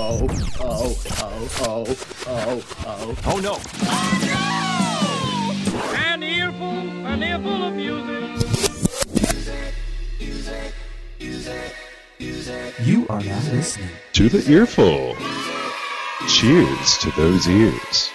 Oh no! An earful of music. You are now listening to The Earful. Cheers to those ears.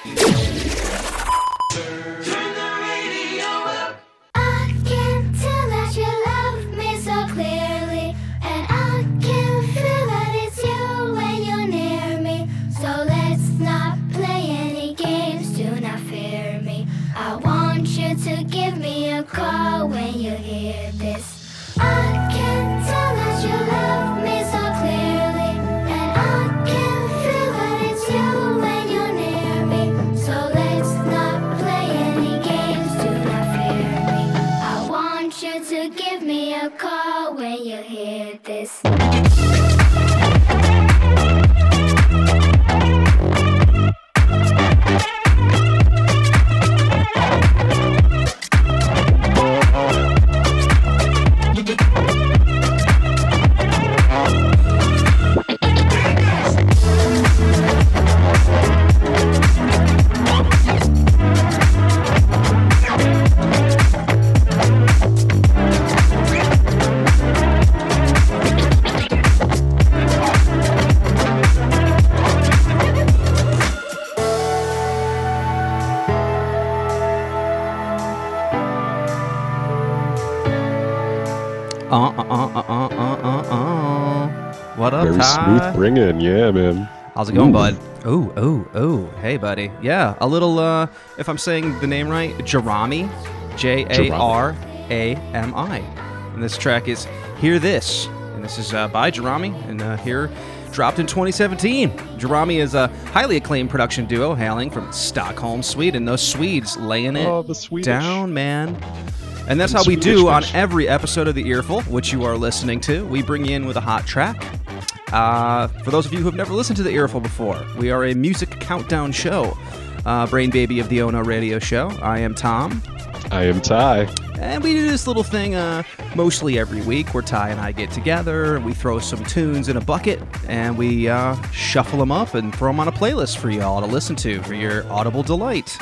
Call when you hear this. I can tell that you love me so clearly, and I can feel that it's you when you're near me. So let's not play any games, do not fear me. I want you to give me a call when you hear this. What up, Very Ty? smooth bringing, yeah, man. How's it going, bud? Oh. Hey, buddy. Yeah, a little, if I'm saying the name right, Jarami. Jarami. And this track is Hear This. And this is by Jarami, and here dropped in 2017. Jarami is a highly acclaimed production duo hailing from Stockholm, Sweden. Those Swedes laying it the Swedish. down, man. And that's The how we Swedish do on fish. every episode of The Earful, which you are listening to. We bring you in with a hot track. For those of you who have never listened to The Earful before, we are a music countdown show. Brain baby of the Ono radio show. I am Tom. I am Ty. And we do this little thing mostly every week where Ty and I get together, we throw some tunes in a bucket, and we shuffle them up and throw them on a playlist for y'all to listen to for your audible delight.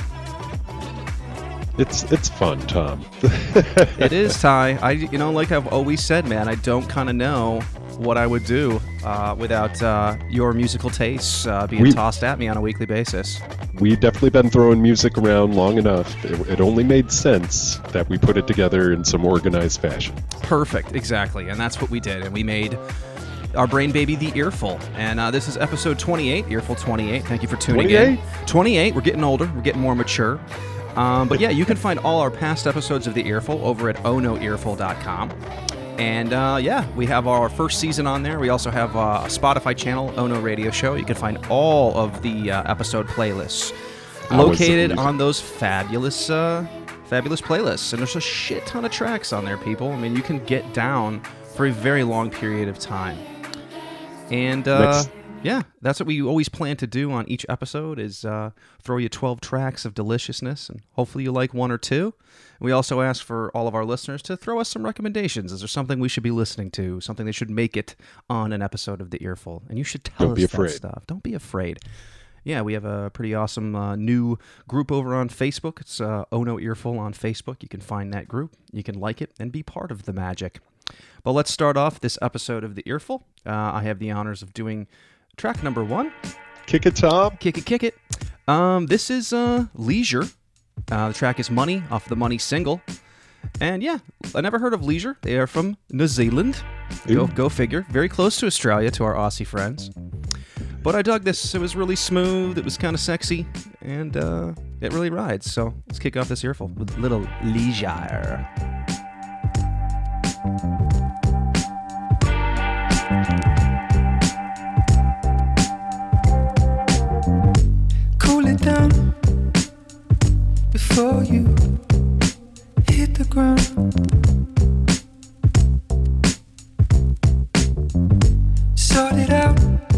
It's fun, Tom. It is, Ty. Like I've always said, man, I don't kind of know what I would do without your musical tastes being tossed at me on a weekly basis. We've definitely been throwing music around long enough. It only made sense that we put it together in some organized fashion. Perfect, exactly. And that's what we did. And we made our brain baby, The Earful. And this is episode 28, Earful 28. Thank you for tuning in. 28? We're getting older. We're getting more mature. But yeah, you can find all our past episodes of The Earful over at onoearful.com. And yeah, we have our first season on there. We also have a Spotify channel, Ono Radio Show. You can find all of the episode playlists located on those fabulous playlists. And there's a shit ton of tracks on there, people. I mean, you can get down for a very long period of time. And yeah, that's what we always plan to do on each episode is throw you 12 tracks of deliciousness, and hopefully you like one or two. We also ask for all of our listeners to throw us some recommendations. Is there something we should be listening to, something that should make it on an episode of The Earful? And you should tell us that stuff. Don't be afraid. Yeah, we have a pretty awesome new group over on Facebook. It's Ono Earful on Facebook. You can find that group. You can like it and be part of the magic. But let's start off this episode of The Earful. I have the honors of doing track number 1. Kick it, Tom. Kick it. This is Leisure. The track is Money off the Money single. And yeah, I never heard of Leisure. They are from New Zealand. Go figure. Very close to Australia, to our Aussie friends. But I dug this. It was really smooth. It was kind of sexy. And it really rides. So let's kick off this Earful with a little Leisure. Cool it down before you hit the ground. Sort it out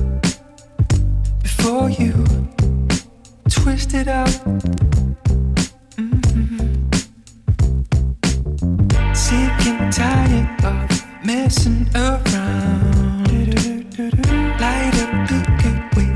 before you twist it out. Sick and tired of messing around. Light up, pick it, wait.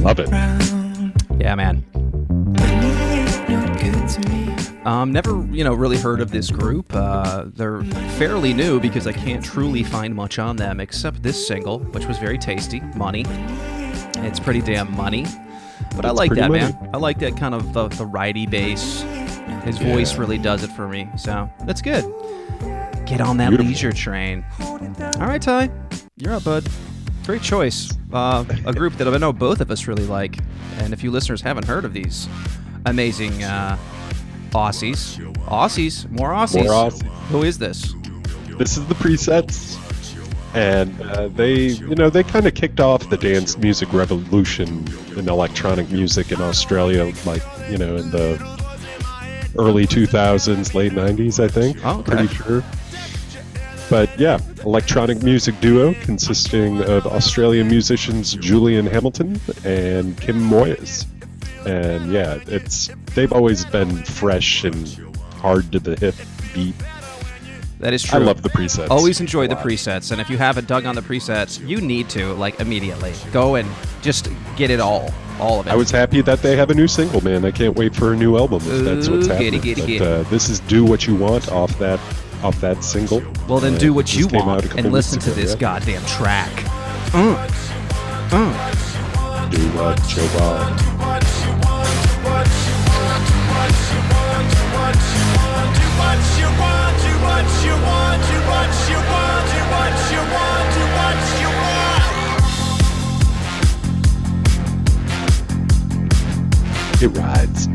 Love it. Yeah, man. Money ain't no good to me. Never, really heard of this group. They're fairly new because I can't truly find much on them except this single, which was very tasty, Money. It's pretty damn money. But I like pretty that, money. man. I like that kind of the ridey bass. His voice really does it for me, so that's good. Get on that Beautiful. leisure train. All right, Ty, you're up, bud. Great choice. A group that I know both of us really like, and if you listeners haven't heard of these amazing Aussies, more Aussies. More Aussies. Who is this? This is the Presets, and they kind of kicked off the dance music revolution in electronic music in Australia, like in the early 2000s, late 90s, I think. Oh, okay. Pretty sure. But yeah, electronic music duo consisting of Australian musicians Julian Hamilton and Kim Moyes. And yeah, they've always been fresh and hard to the hip beat. That is true. I love the Presets. Always enjoy a the lot. presets, and if you haven't dug on the presets, you need to, immediately. Go and just get it all of it. I was happy that they have a new single, man. I can't wait for a new album if that's what's Ooh, happening. get it. But, this is Do What You Want off that single. Well, then And do what this you came out want a couple and listen weeks to ago, this yeah. goddamn track. Do What You Want. It rides.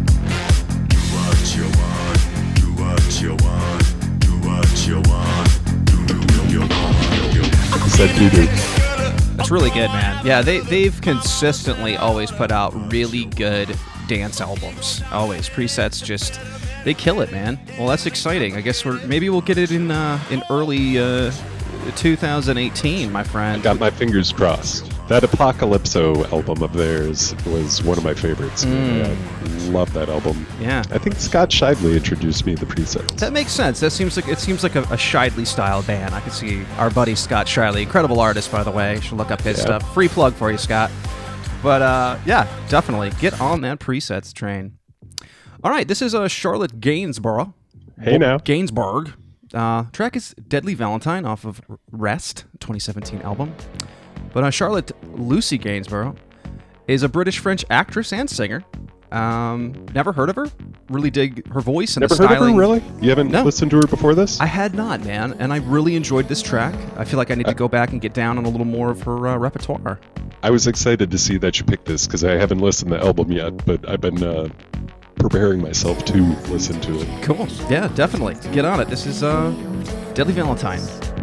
He said doo-doo. It's really good, man. Yeah, they've consistently always put out really good dance albums. Always. Presets just, they kill it, man. Well, that's exciting. I guess maybe we'll get it in early 2018, my friend. Got my fingers crossed. That Apocalypso album of theirs was one of my favorites. I love that album. Yeah. I think Scott Shively introduced me to the Presets. That makes sense. It seems like a Shidley style band. I can see our buddy Scott Shiley, incredible artist, by the way. You should look up his Yeah. stuff. Free plug for you, Scott. But yeah, definitely get on that presets train. All right, this is Charlotte Gainsborough. Hey now. Gainsbourg. Track is Deadly Valentine off of Rest, 2017 album. But Charlotte Lucy Gainsborough is a British-French actress and singer. Never heard of her. Really dig her voice and Never the heard of styling. her, really? You haven't No. listened to her before this? I had not, man, and I really enjoyed this track. I feel like I need to go back and get down on a little more of her repertoire. I was excited to see that you picked this because I haven't listened to the album yet, but I've been preparing myself to listen to it. Cool. Yeah, definitely. Get on it. This is Deadly Valentine.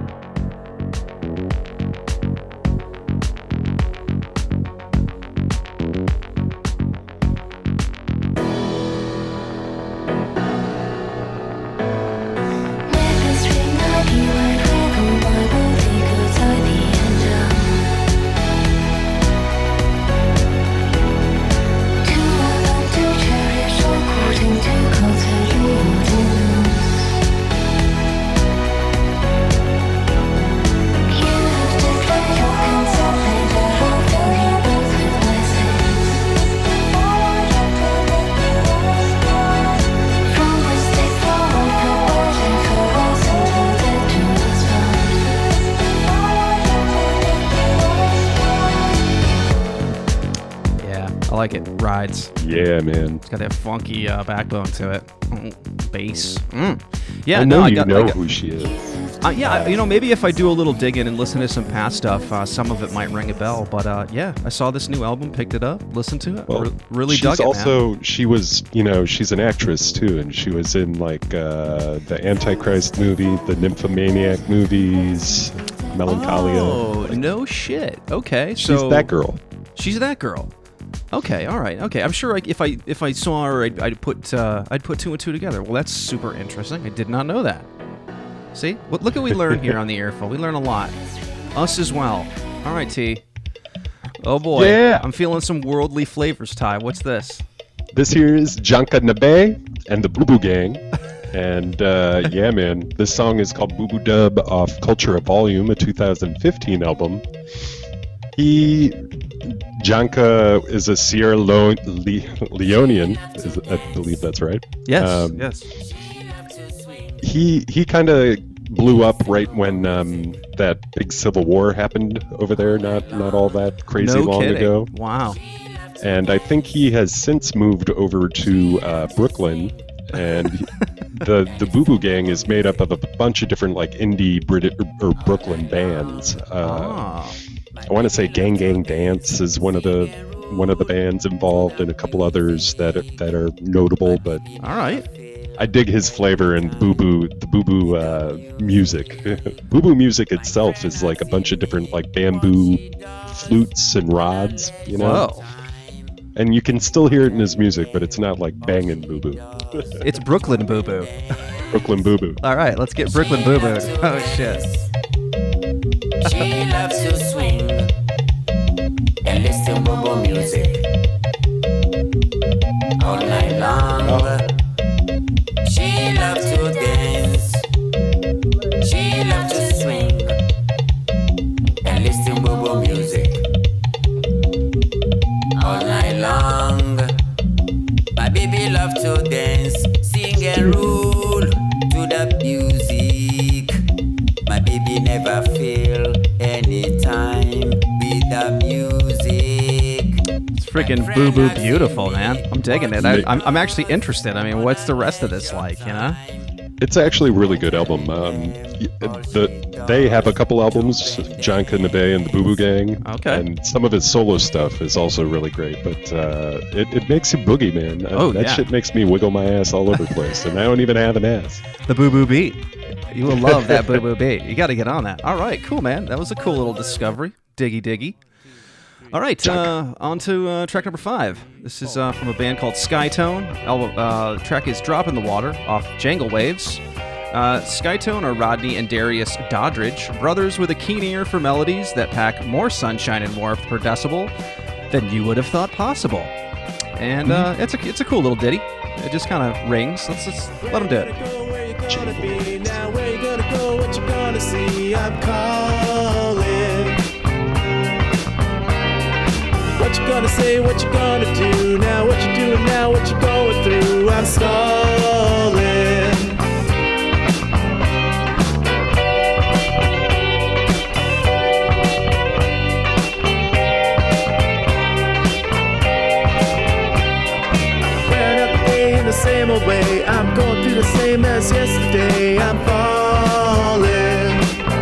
I like it. Rides. Yeah, man. It's got that funky backbone to it. Bass. Yeah, I know I you got, know who she is. Maybe if I do a little digging and listen to some past stuff, some of it might ring a bell. But yeah, I saw this new album, picked it up, listened to it, Well, really she's dug it, also, man. she was, she's an actress too, and she was in like the Antichrist movie, the Nymphomaniac movies, Melancholia. Oh, no shit. Okay, She's so that girl. She's that girl. Okay, all right. Okay, I'm sure if I saw her, I'd put two and two together. Well, that's super interesting. I did not know that. See, look what we learn here on the Earful. We learn a lot. Us as well. All right, T. Oh boy, Yeah. I'm feeling some worldly flavors, Ty. What's this? This here is Janka Nabe and the Boo Boo Gang. And yeah, man, this song is called Boo Boo Dub off Culture of Volume, a 2015 album. He Janka is a Sierra Leonean. I believe that's right. Yes, yes. He kind of blew up right when that big civil war happened over there. Not all that crazy No long kidding. ago. Wow. And I think he has since moved over to Brooklyn, and the Boo Boo Gang is made up of a bunch of different like indie or Brooklyn bands. I want to say Gang Gang Dance is one of the bands involved, and a couple others that are notable. But All right. I dig his flavor and the Boo Boo music. Boo Boo music itself is like a bunch of different like bamboo flutes and rods, you know. Whoa. And you can still hear it in his music, but it's not like banging Boo Boo. It's Brooklyn Boo Boo. Brooklyn Boo Boo. All right, let's get Brooklyn Boo Boo. Oh, shit. She loves to swing and listen to boo music all night long. She loves to dance. She loves to swing and listen to boo music all night long. My baby loves to dance, sing and roll to the music. My baby never fail anytime with the music. It's freaking Boo Boo beautiful, man. I'm digging it. I'm actually interested. I mean, what's the rest of this like, you know? It's actually a really good album. They have a couple albums, Janka Nabe and the Boo Boo Gang. Okay. And some of his solo stuff is also really great, but it makes you boogie, man. That shit makes me wiggle my ass all over the place, and I don't even have an ass. The Boo Boo beat. You will love that Boo Boo beat. You got to get on that. All right, cool, man. That was a cool little discovery. Diggy, diggy. All right, on to track number 5. This is from a band called Skytone. Track is Drop in the Water off Jangle Waves. Skytone are Rodney and Darius Doddridge, brothers with a keen ear for melodies that pack more sunshine and warmth per decibel than you would have thought possible. And it's a cool little ditty. It just kind of rings. Let's let them do it. Now where you gonna go? What you gonna see? I'm calling. What you gonna say? What you gonna do? Now what you doing? Now what you going through? I'm stalling. Ran up the day in the same old way. I'm going through the same as yesterday. I'm falling.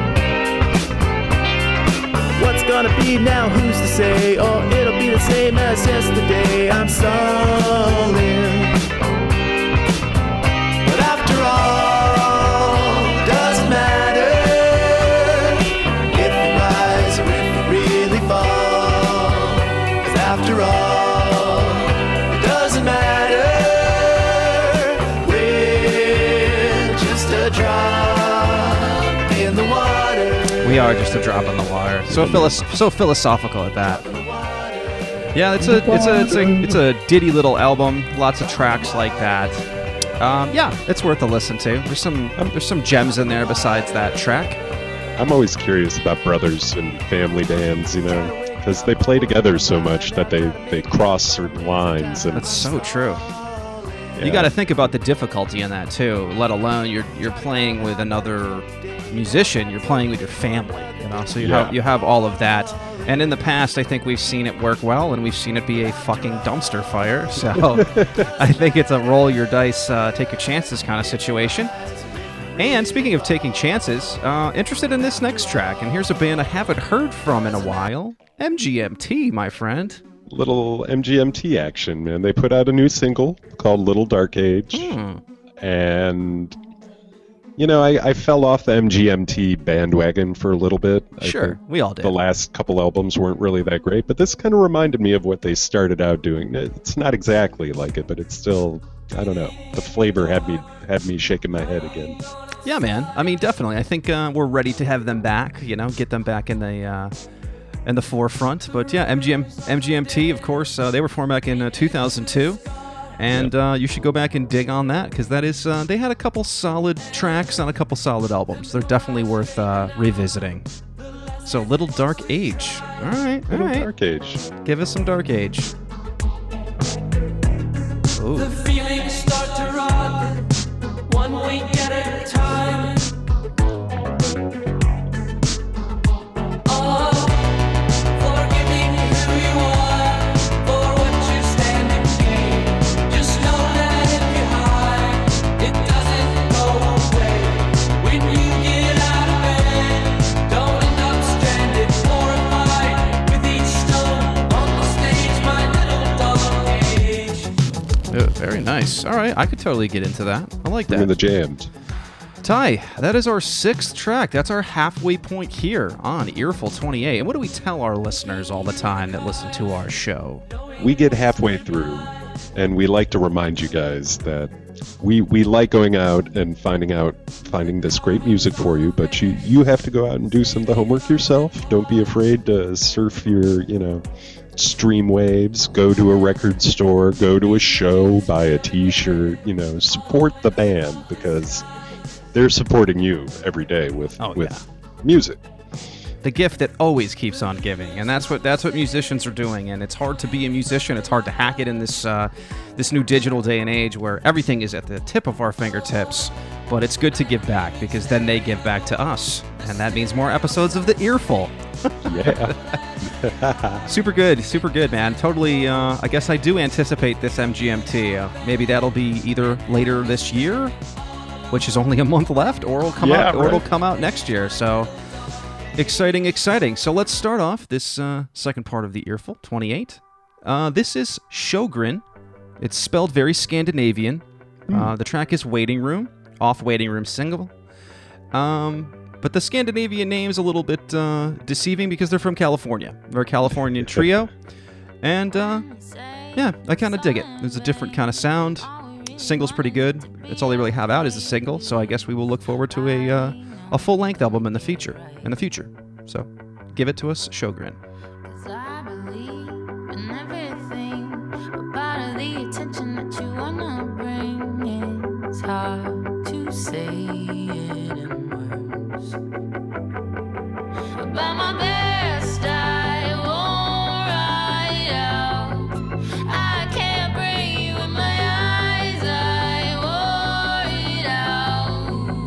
What's gonna be now? Who's to say? Or it'll be the same as yesterday. I'm stalling. But after all, doesn't matter if you rise or if you really fall. 'Cause after all, it doesn't matter. We're just a drop in the water. We are just a drop in the water. So philosophical at that. Yeah, it's a ditty little album. Lots of tracks like that. Yeah, it's worth a listen to. There's some gems in there besides that track. I'm always curious about brothers and family bands, you know, because they play together so much that they cross certain lines. And That's so true. yeah. You got to think about the difficulty in that too. Let alone you're playing with another musician. You're playing with your family. You know, so you have all of that. And in the past, I think we've seen it work well, and we've seen it be a fucking dumpster fire. So I think it's a roll your dice, take your chances kind of situation. And speaking of taking chances, interested in this next track, and here's a band I haven't heard from in a while. MGMT, my friend. Little MGMT action, man. They put out a new single called Little Dark Age. And, you know, I fell off the MGMT bandwagon for a little bit. Sure, I think we all did. The last couple albums weren't really that great, but this kind of reminded me of what they started out doing. It's not exactly like it, but it's still, I don't know. The flavor had me shaking my head again. Yeah, man. I mean, definitely. I think we're ready to have them back. You know, get them back in the forefront. But yeah, MGMT, of course, they were formed back in 2002, and you should go back and dig on that because that is they had a couple solid tracks on a couple solid albums. They're definitely worth revisiting. So Little Dark Age. All right, all Little right. Dark Age. Give us some Dark Age. Ooh. The feelings start to run, one week at a time. Oh, forgiving who you are, for what you stand and be. Just know that if you hide, it doesn't go away. When you get out of bed, don't end up stranded, horrified with each stone on the stage, my little dark age. Oh, very nice. All right, I could totally get into that. I like Bring in the that. jammed. Ty, that is our 6th track. That's our halfway point here on Earful 28. And what do we tell our listeners all the time that listen to our show? We get halfway through, and we like to remind you guys that we like going out and finding this great music for you, but you have to go out and do some of the homework yourself. Don't be afraid to surf your, stream waves, go to a record store, go to a show, buy a t-shirt, support the band because they're supporting you every day with music. The gift that always keeps on giving, and that's what musicians are doing. And it's hard to be a musician. It's hard to hack it in this new digital day and age where everything is at the tip of our fingertips. But it's good to give back because then they give back to us, and that means more episodes of the Earful. Yeah. Super good, man. Totally. I guess I do anticipate this MGMT. Maybe that'll be either later this year, which is only a month left, or it'll come out, or it'll come out next year. So. Exciting. So let's start off this second part of the Earful 28. This is Sjogren. It's spelled very Scandinavian. The track is Waiting Room, off Waiting Room single. But the Scandinavian name's a little bit deceiving because they're from California. They're a Californian trio. And yeah, I kind of dig it. There's a different kind of sound. Single's pretty good. That's all they really have out is a single. So I guess we will look forward to a full-length album in the future. So, give it to us, Sjogren. 'Cause I believe in everything, but part of the attention that you wanna bring, it's hard to say it in words. But by my best, I won't write out. I can't bring you in my eyes, I wore it out.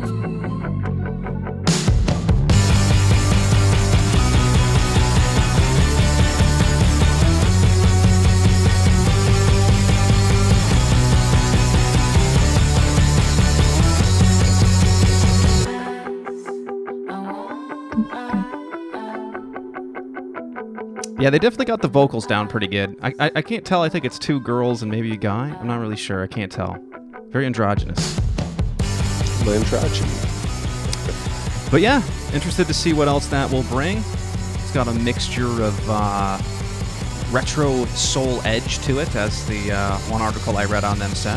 Yeah, they definitely got the vocals down pretty good. I can't tell. I think it's 2 girls and maybe a guy. I'm not really sure. I can't tell. Very androgynous. Androgyny. But yeah, interested to see what else that will bring. It's got a mixture of retro soul edge to it, as the one article I read on them said.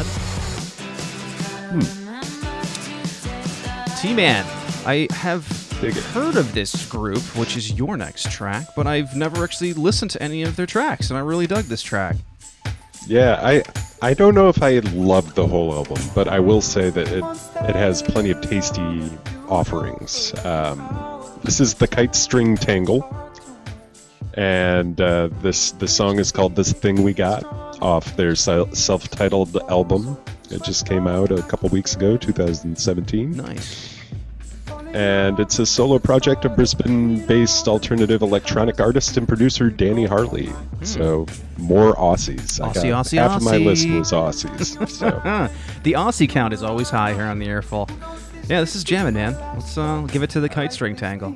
T-Man, I have heard of this group, which is your next track, but I've never actually listened to any of their tracks, and I really dug this track. Yeah, I don't know if I loved the whole album, but I will say that it has plenty of tasty offerings. This is the Kite String Tangle, and the song is called This Thing We Got, off their self-titled album. It just came out a couple weeks ago, 2017. Nice. And it's a solo project of Brisbane-based alternative electronic artist and producer Danny Hartley. So, more Aussies. Aussie. Half of my list was Aussies. So. The Aussie count is always high here on the Earful. Yeah, this is jamming, man. Let's give it to the Kite String Tangle.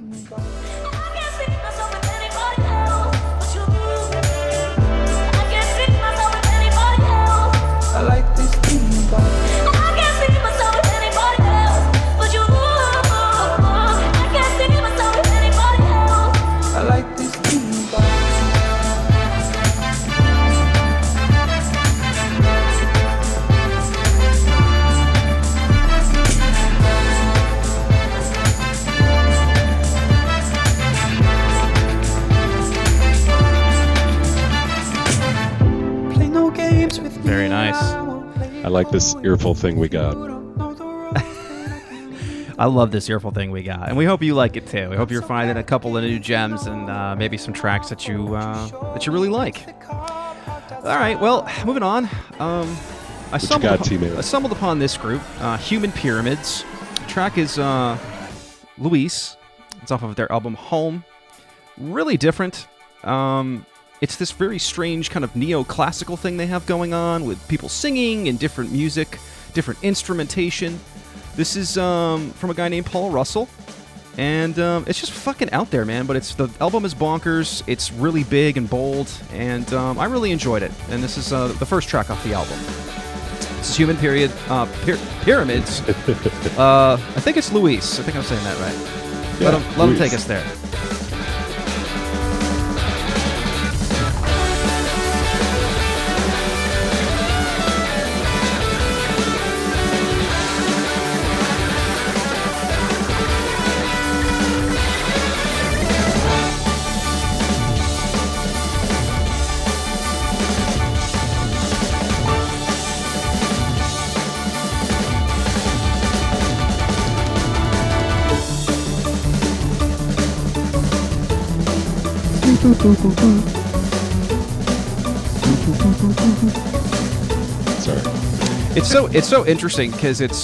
I like this thing about you. I like this thing about you. Play no games with me. Very nice. I like this Earful thing we got. I love this earful thing we got, and we hope you like it too. We hope you're finding a couple of new gems and maybe some tracks that you really like. All right, well, moving on. I stumbled upon this group, Human Pyramids. The track is Luis. It's off of their album Home. Really different. It's this very strange kind of neoclassical thing they have going on with people singing and different music, different instrumentation. This is from a guy named Paul Russell, and it's just fucking out there, man. But the album is bonkers. It's really big and bold, and I really enjoyed it. And this is the first track off the album. This is Human Pyramids. I think it's Luis. I think I'm saying that right. Yeah, let him take us there. Sorry. It's so interesting because it's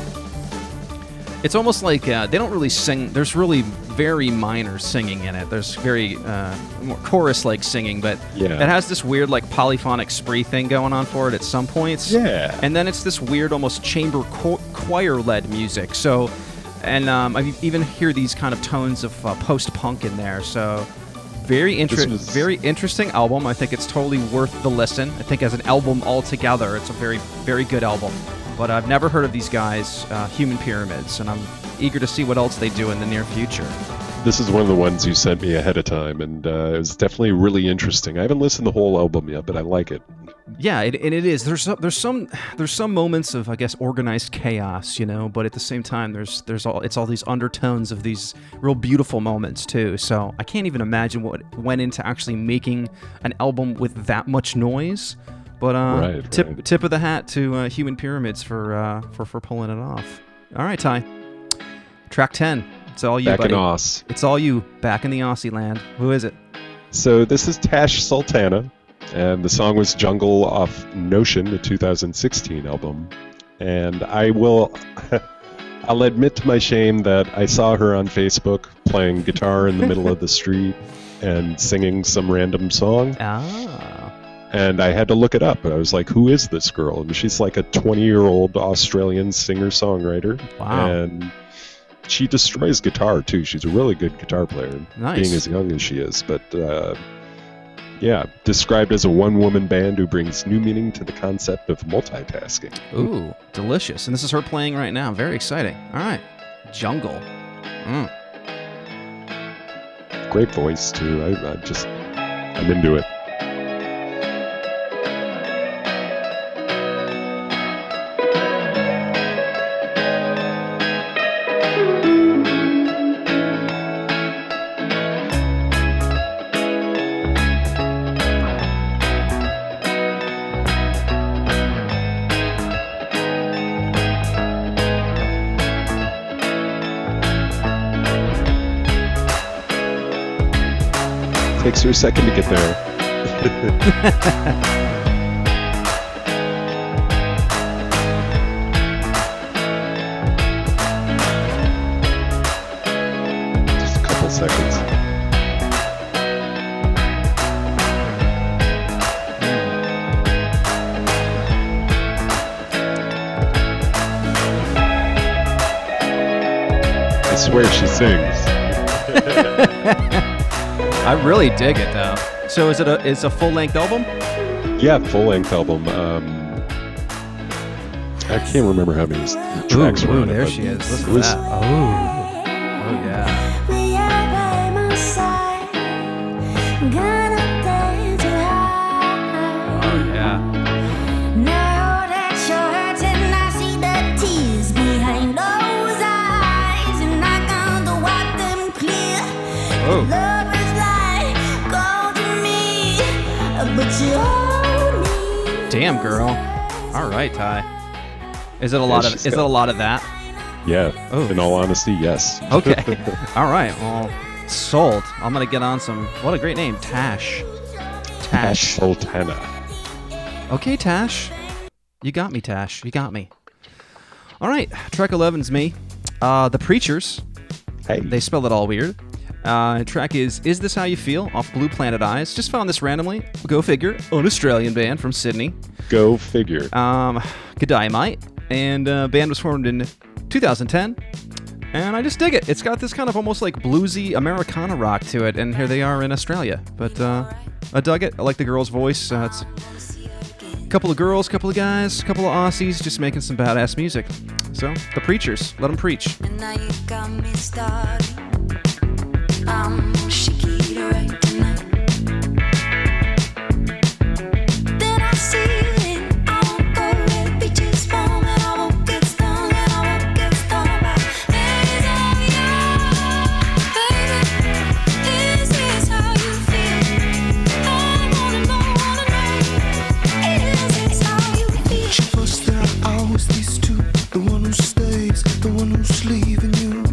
almost like they don't really sing. There's really very minor singing in it. There's very more chorus-like singing, but Yeah. it has this weird like polyphonic spree thing going on for it at some points. Yeah. And then it's this weird almost chamber choir-led music. So, and I even hear these kind of tones of post-punk in there. So. Very interesting album. I think it's totally worth the listen. I think as an album altogether, it's a very, very good album. But I've never heard of these guys, Human Pyramids, and I'm eager to see what else they do in the near future. This is one of the ones you sent me ahead of time, and it was definitely really interesting. I haven't listened to the whole album yet, but I like it. Yeah, and it is. There's some moments of, I guess, organized chaos, you know, but at the same time, it's all these undertones of these real beautiful moments too. So I can't even imagine what went into actually making an album with that much noise. But tip of the hat to Human Pyramids for pulling it off. All right, Ty. Track 10. It's all you, Back buddy. in Oz. It's all you. Back in the Aussie land. Who is it? So this is Tash Sultana, and the song was Jungle off Notion, the 2016 album. And I'll admit to my shame that I saw her on Facebook playing guitar in the middle of the street and singing some random song. Ah. And I had to look it up. I was like, who is this girl? And she's like a 20-year-old Australian singer-songwriter. Wow. And she destroys guitar, too. She's a really good guitar player, Nice. being as young as she is. But, yeah, described as a one-woman band who brings new meaning to the concept of multitasking. Ooh, delicious. And this is her playing right now. Very exciting. All right. Jungle. Great voice, too. I'm into it. Takes her a second to get there. Just a couple seconds. I swear she sings. I really dig it, though. So it's a full-length album? Yeah, full-length album. I can't remember how many tracks were on it. There but she is. it Listen to was- that. Oh, yeah. We are by my side. Gonna dance high. Oh, yeah. Now that you're hurting, I see the tears behind those eyes, and I gonna wipe them clear. Oh. Love is like gold to me, but you hold me. Damn, girl. All right, Ty. Is it a lot of that? Yeah. Oh. In all honesty, yes. Okay. All right. Well, sold. I'm gonna get on some. What a great name, Tash. Tash Sultana. Okay, Tash. You got me, Tash. You got me. All right. Track 11's me. The Preachers. Hey. They spell it all weird. Track is This How You Feel off Blue Planet Eyes. Just found this randomly. Go figure. An Australian band from Sydney. Go figure. G'day, mate. And band was formed in 2010. And I just dig it. It's got this kind of almost like bluesy Americana rock to it. And here they are in Australia. But I dug it. I like the girl's voice. It's a couple of girls, couple of guys, couple of Aussies just making some badass music. So, The Preachers. Let them preach. And now you got me started. I'm Shakira right tonight. Then I see it. I won't go where the beach is warm, and I won't get stung, and I won't get stung by days of you, baby. This is how you feel. I wanna know. Is this how you feel? She first, there are always these two. The one who stays, the one who's leaving you.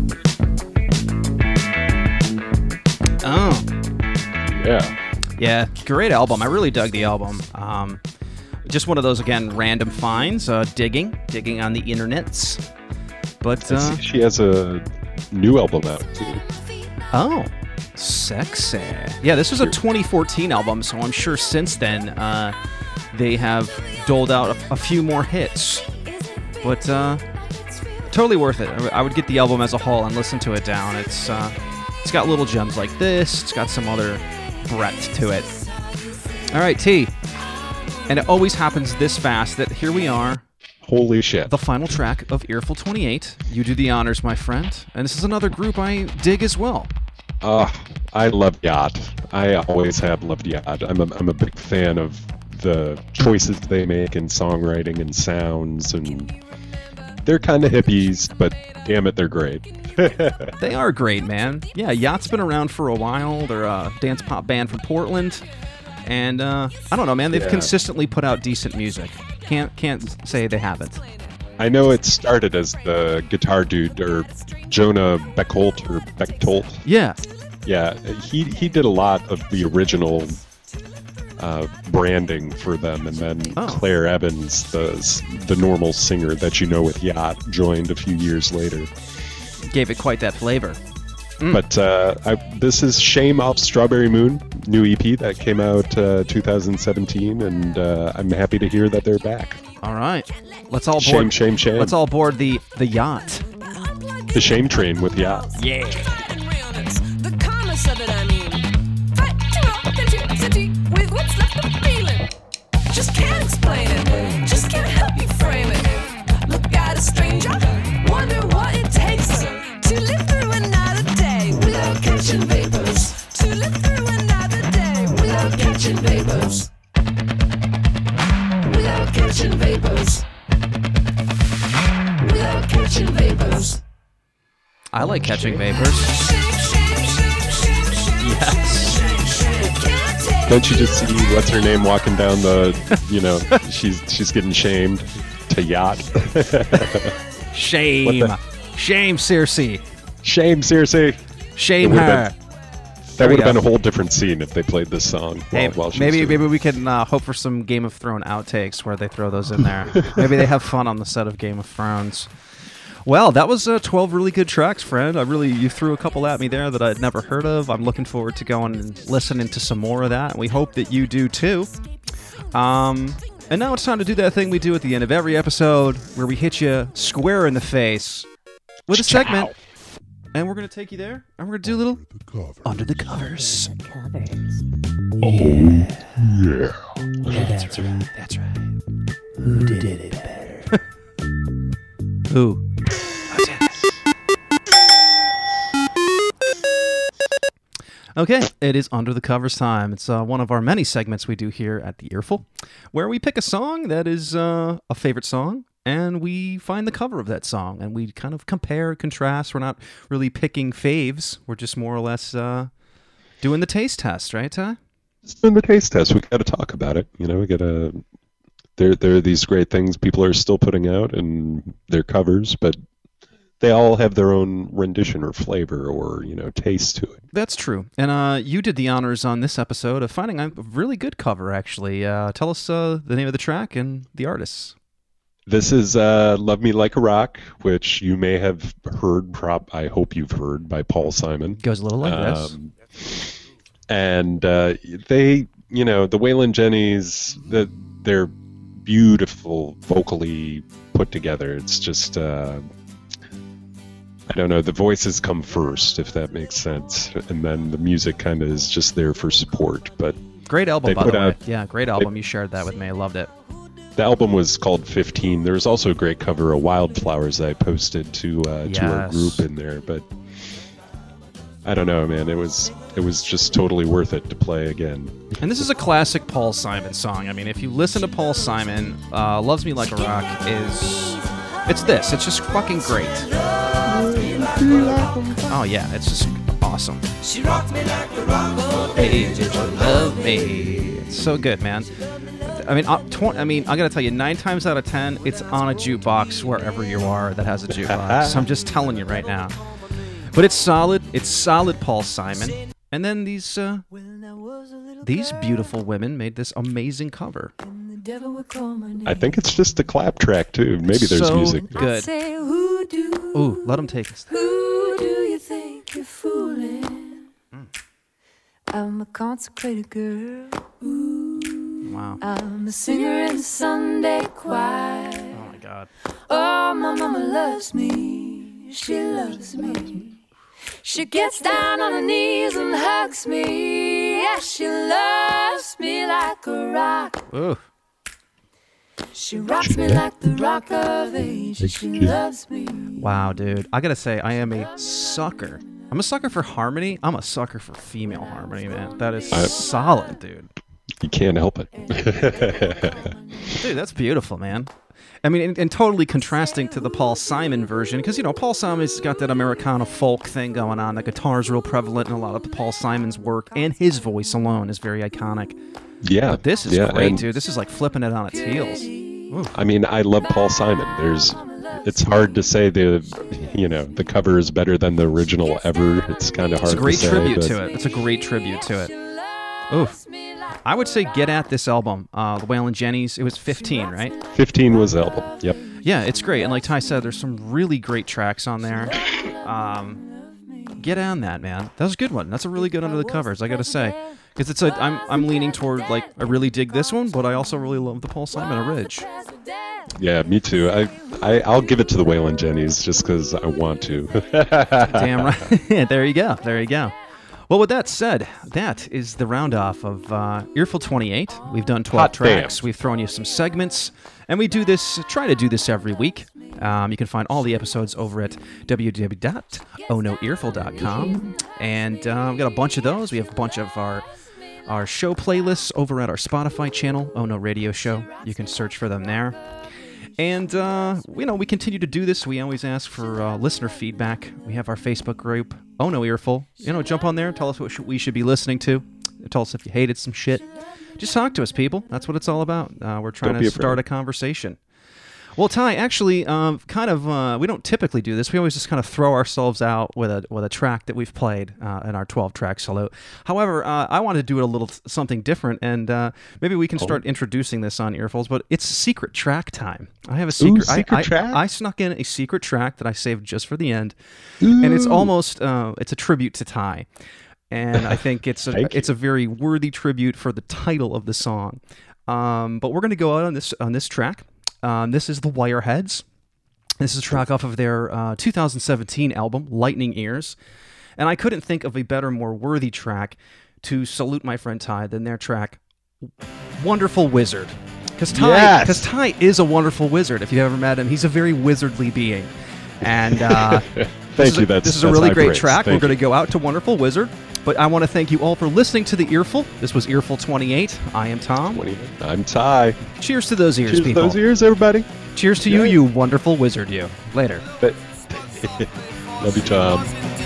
Oh. Yeah. Yeah, great album. I really dug the album. Just one of those, again, random finds, digging on the internets. But, I see she has a new album out, too. oh, sexy. Yeah, this was a 2014 album, so I'm sure since then they have doled out a few more hits. But totally worth it. I would get the album as a whole and listen to it down. It's got little gems like this. It's got some other breadth to it. All right, T. And it always happens this fast that here we are, Holy shit. the final track of Earful 28. You do the honors, my friend. And this is another group I dig as well. I love Yacht. I always have loved Yacht. I'm a big fan of the choices they make in songwriting and sounds, and they're kind of hippies, but damn it, they're great. They are great, man. Yeah, Yacht's been around for a while. They're a dance pop band from Portland. And I don't know, man. They've Yeah. consistently put out decent music. Can't say they haven't. I know it started as the guitar dude, or Jonah Bechtold, or Bechtold. Yeah. Yeah, he did a lot of the original branding for them, and then Oh. Claire Evans, the normal singer that you know with Yacht, joined a few years later. Gave it quite that flavor. But this is Shame off Strawberry Moon, new EP that came out 2017, and I'm happy to hear that they're back. All right. Let's all Shame, board. shame, shame. Let's all board the yacht. The Shame Train with Yacht. Yeah. And realness, the calmness of it, I mean. Fight to authenticity with what's left of feeling. Just can't explain it, just can't help you frame it. Look at a stranger, wonder what it takes to live through another day without catching vapors. To live through another day without catching vapors. Without catching vapors. Without catching vapors. I like catching vapors. Yes. Don't you just see what's her name walking down the, she's getting shamed to Yacht. Shame. What Shame, Circe. Shame, seriously. Shame It would've her. That we would have go. been a whole different scene if they played this song Hey, while she was maybe doing it. we can hope for some Game of Thrones outtakes where they throw those in there. Maybe they have fun on the set of Game of Thrones. Well, that was 12 really good tracks, friend. You threw a couple at me there that I'd never heard of. I'm looking forward to going and listening to some more of that. And we hope that you do too. And now it's time to do that thing we do at the end of every episode where we hit you square in the face with a segment. And we're going to take you there, and we're going to do a little Under the Covers. Yeah. That's right. That's right. Who did it better? Who? Okay, it is Under the Covers time. It's one of our many segments we do here at the Earful, where we pick a song that is a favorite song, and we find the cover of that song, and we kind of compare, contrast. We're not really picking faves. We're just more or less doing the taste test, right, Ty? It's been the taste test. We got to talk about it. We got to. There are these great things people are still putting out, and they're covers, but they all have their own rendition or flavor or, taste to it. That's true. And you did the honors on this episode of finding a really good cover, actually. Tell us the name of the track and the artists. This is Love Me Like a Rock, which you may have heard, I hope you've heard, by Paul Simon. Goes a little like this. And they, the Waylon Jennys, they're beautiful, vocally put together. It's just, I don't know, the voices come first, if that makes sense. And then the music kind of is just there for support. But great album, by the way. Yeah, great album. You shared that with me. I loved it. The album was called 15. There was also a great cover of Wildflowers that I posted to our group in there. But I don't know, man. It was just totally worth it to play again. And this is a classic Paul Simon song. I mean, if you listen to Paul Simon, Loves Me Like a Rock it's this. It's just fucking great. Oh, yeah. It's just awesome. She rocks me like a rock. Hey, did you love me? It's so good, man. I mean, I gotta tell you, 9 times out of 10, it's on a jukebox wherever you are that has a jukebox. I'm just telling you right now. But it's solid. It's solid Paul Simon. And then these beautiful women made this amazing cover. I think it's just a clap track too. Maybe there's so music. Good. Ooh, let them take us. Who do you think you're fooling? I'm a consecrated girl. Wow. I'm a singer in the Sunday choir. Oh my God. Oh, my mama loves me. She loves me. She gets down on her knees and hugs me. Yeah, she loves me like a rock. Ooh. She rocks me like the rock of ages. She loves me. Wow, dude. I gotta say, I am a sucker. I'm a sucker for harmony. I'm a sucker for female harmony, man. That is solid, dude. You can't help it. Dude, that's beautiful, man. I mean, and totally contrasting to the Paul Simon version, because, Paul Simon's got that Americana folk thing going on. The guitar's real prevalent in a lot of the Paul Simon's work, and his voice alone is very iconic. Yeah. But this is great, dude. This is like flipping it on its heels. Ooh. I mean, I love Paul Simon. It's hard to say the cover is better than the original ever. It's kind of hard to say. It's a great tribute to it. It's a great tribute to it. Oof. I would say get at this album, the Waylon Jennys. It was 15, right? 15 was the album. Yep. Yeah, it's great. And like Ty said, there's some really great tracks on there. Get on that, man. That was a good one. That's a really good under the covers, I gotta say. Because it's I'm leaning toward, like, I really dig this one, but I also really love the Paul Simon Ridge. Yeah, me too. I'll give it to the Waylon Jennys just because I want to. Damn right. There you go. There you go. Well, with that said, that is the round-off of Earful 28. We've done 12 tracks. We've thrown you some segments. And we try to do this every week. You can find all the episodes over at www.ohnoearful.com. And we've got a bunch of those. We have a bunch of our show playlists over at our Spotify channel, Oh No Radio Show. You can search for them there. And, we continue to do this. We always ask for listener feedback. We have our Facebook group, Oh No Earful. Jump on there. Tell us what we should be listening to. Tell us if you hated some shit. Just talk to us, people. That's what it's all about. We're trying to start a conversation. Well, Ty, actually, we don't typically do this. We always just kind of throw ourselves out with a track that we've played in our 12-track salute. However, I wanted to do it a little something different, and maybe we can start introducing this on Earfuls, but it's secret track time. I have a secret. Track? I snuck in a secret track that I saved just for the end, and it's almost it's a tribute to Ty. And I think it's a very worthy tribute for the title of the song. But we're going to go out on this track. This is the Wireheads. This is a track off of their 2017 album, Lightning Ears. And I couldn't think of a better, more worthy track to salute my friend Ty than their track, Wonderful Wizard. Because Ty is a wonderful wizard. If you've ever met him, he's a very wizardly being. And this is a really great track. We're going to go out to Wonderful Wizard. But I want to thank you all for listening to the Earful. This was Earful 28. I am Tom. I'm Ty. Cheers to those ears, people. Cheers to those ears, everybody. Cheers to you wonderful wizard, you. Later. Love you, Tom.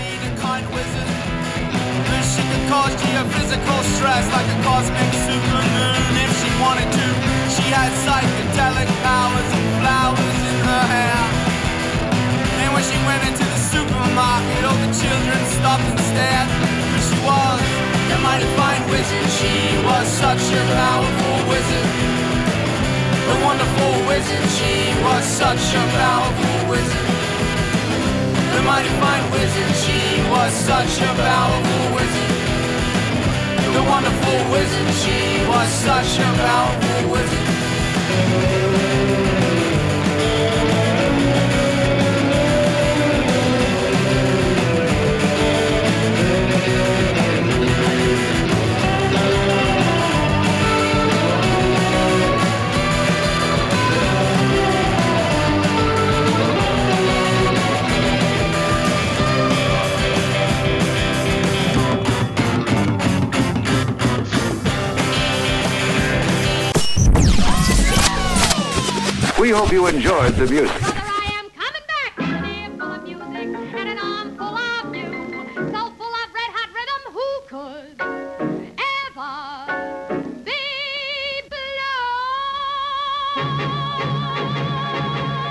She could cause geophysical stress like a cosmic supermoon if she wanted to. She had psychedelic powers and flowers in her hair. And when she went children stopped and stared. Who she was, a mighty fine wizard. She was such a powerful wizard. A wonderful wizard. She was such a powerful wizard. The mighty fine wizard. She was such a powerful wizard. The wonderful wizard. She was such a powerful wizard. We hope you enjoyed the music. Brother, I am coming back with an ear full of music and an arm full of you. So full of red hot rhythm, who could ever be below?